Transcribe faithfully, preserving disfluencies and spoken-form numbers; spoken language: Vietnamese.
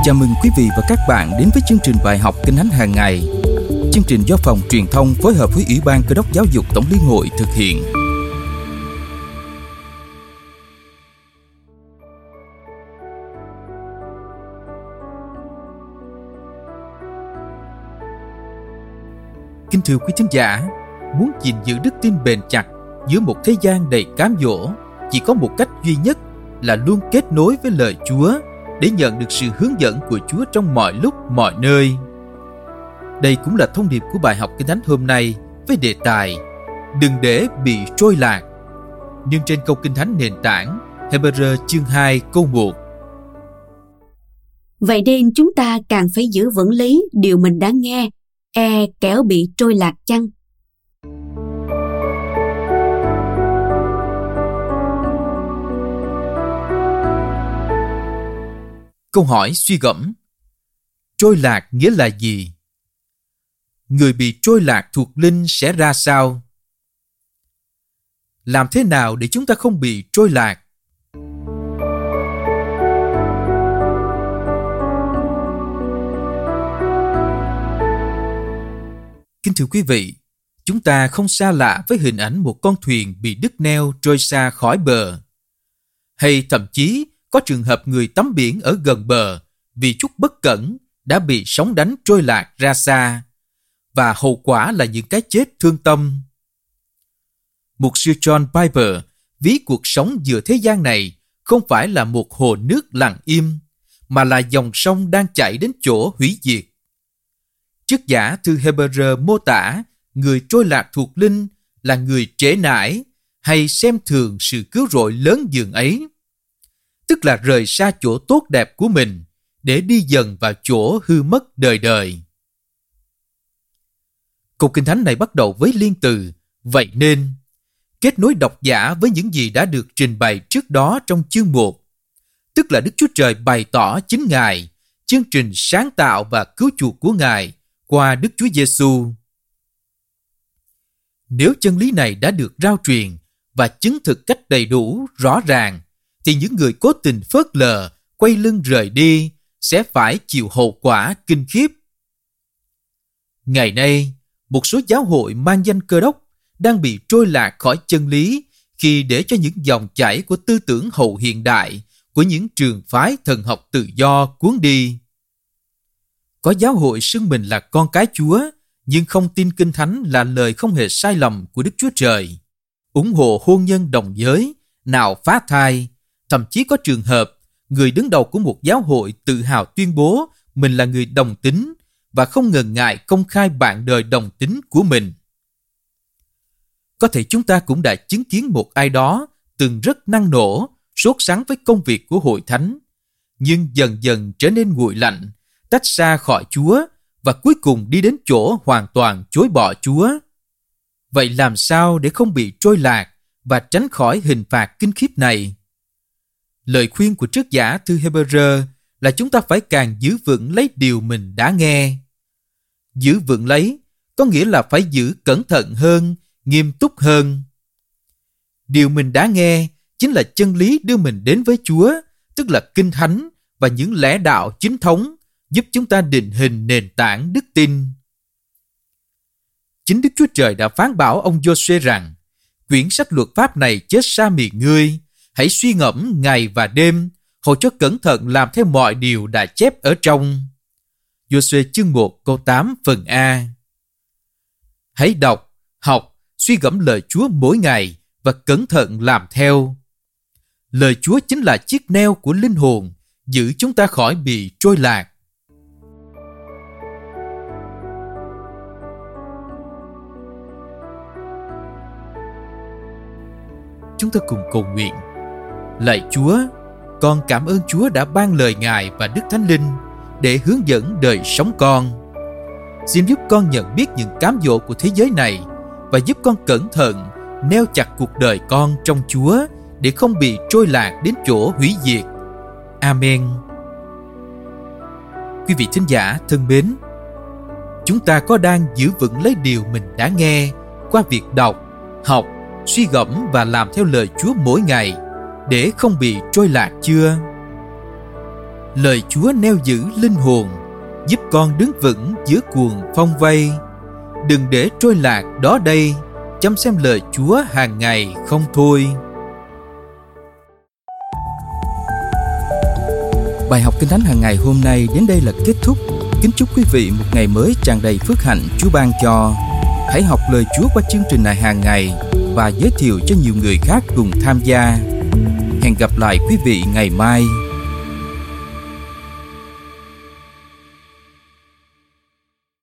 Chào mừng quý vị và các bạn đến với chương trình bài học Kinh Thánh hàng ngày. Chương trình do Phòng Truyền thông phối hợp với Ủy ban Cơ đốc Giáo dục Tổng liên hội thực hiện. Kính thưa quý thính giả, muốn gìn giữ đức tin bền chặt giữa một thế gian đầy cám dỗ, chỉ có một cách duy nhất là luôn kết nối với lời Chúa để nhận được sự hướng dẫn của Chúa trong mọi lúc, mọi nơi. Đây cũng là thông điệp của bài học Kinh Thánh hôm nay với đề tài Đừng để bị trôi lạc, nhưng trên câu Kinh Thánh nền tảng Hebrew chương hai câu một. Vậy nên chúng ta càng phải giữ vững lý điều mình đã nghe, e kẻo bị trôi lạc chăng? Câu hỏi suy gẫm: trôi lạc nghĩa là gì? Người bị trôi lạc thuộc linh sẽ ra sao? Làm thế nào để chúng ta không bị trôi lạc? Kính thưa quý vị, chúng ta không xa lạ với hình ảnh một con thuyền bị đứt neo trôi xa khỏi bờ. Hay thậm chí có trường hợp người tắm biển ở gần bờ vì chút bất cẩn đã bị sóng đánh trôi lạc ra xa, và hậu quả là những cái chết thương tâm. Mục sư John Piper ví cuộc sống giữa thế gian này không phải là một hồ nước lặng im, mà là dòng sông đang chảy đến chỗ hủy diệt. Chức giả thư Hebrew mô tả người trôi lạc thuộc linh là người trễ nải hay xem thường sự cứu rỗi lớn dường ấy, tức là rời xa chỗ tốt đẹp của mình để đi dần vào chỗ hư mất đời đời. Câu Kinh Thánh này bắt đầu với liên từ vậy nên, kết nối độc giả với những gì đã được trình bày trước đó trong chương một, tức là Đức Chúa Trời bày tỏ chính Ngài, chương trình sáng tạo và cứu chuộc của Ngài qua Đức Chúa Giêsu. Nếu chân lý này đã được rao truyền và chứng thực cách đầy đủ, rõ ràng, thì những người cố tình phớt lờ, quay lưng rời đi sẽ phải chịu hậu quả kinh khiếp. Ngày nay, một số giáo hội mang danh Cơ đốc đang bị trôi lạc khỏi chân lý khi để cho những dòng chảy của tư tưởng hậu hiện đại của những trường phái thần học tự do cuốn đi. Có giáo hội xưng mình là con cái Chúa, nhưng không tin Kinh Thánh là lời không hề sai lầm của Đức Chúa Trời, ủng hộ hôn nhân đồng giới, nào phá thai. Thậm chí có trường hợp người đứng đầu của một giáo hội tự hào tuyên bố mình là người đồng tính và không ngần ngại công khai bạn đời đồng tính của mình. Có thể chúng ta cũng đã chứng kiến một ai đó từng rất năng nổ, sốt sắng với công việc của hội thánh, nhưng dần dần trở nên nguội lạnh, tách xa khỏi Chúa và cuối cùng đi đến chỗ hoàn toàn chối bỏ Chúa. Vậy làm sao để không bị trôi lạc và tránh khỏi hình phạt kinh khiếp này? Lời khuyên của trức giả thư Hebrew là chúng ta phải càng giữ vững lấy điều mình đã nghe. Giữ vững lấy có nghĩa là phải giữ cẩn thận hơn, nghiêm túc hơn. Điều mình đã nghe chính là chân lý đưa mình đến với Chúa, tức là Kinh Thánh và những lẽ đạo chính thống giúp chúng ta định hình nền tảng đức tin. Chính Đức Chúa Trời đã phán bảo ông Giô-suê rằng quyển sách luật pháp này chết xa miệng ngươi, hãy suy ngẫm ngày và đêm, hầu cho cẩn thận làm theo mọi điều đã chép ở trong. Giô-suê chương một câu tám phần A. Hãy đọc, học, suy gẫm lời Chúa mỗi ngày và cẩn thận làm theo. Lời Chúa chính là chiếc neo của linh hồn, giữ chúng ta khỏi bị trôi lạc. Chúng ta cùng cầu nguyện. Lạy Chúa, con cảm ơn Chúa đã ban lời Ngài và Đức Thánh Linh để hướng dẫn đời sống con. Xin giúp con nhận biết những cám dỗ của thế giới này và giúp con cẩn thận neo chặt cuộc đời con trong Chúa để không bị trôi lạc đến chỗ hủy diệt. Amen. Quý vị thính giả thân mến, chúng ta có đang giữ vững lấy điều mình đã nghe qua việc đọc, học, suy gẫm và làm theo lời Chúa mỗi ngày để không bị trôi lạc chưa? Lời Chúa neo giữ linh hồn, giúp con đứng vững giữa cuồng phong vây. Đừng để trôi lạc đó đây, chăm xem lời Chúa hàng ngày không thôi. Bài học Kinh Thánh hàng ngày hôm nay đến đây là kết thúc. Kính chúc quý vị một ngày mới tràn đầy phước hạnh Chúa ban cho. Hãy học lời Chúa qua chương trình này hàng ngày và giới thiệu cho nhiều người khác cùng tham gia. Hẹn gặp lại quý vị ngày mai.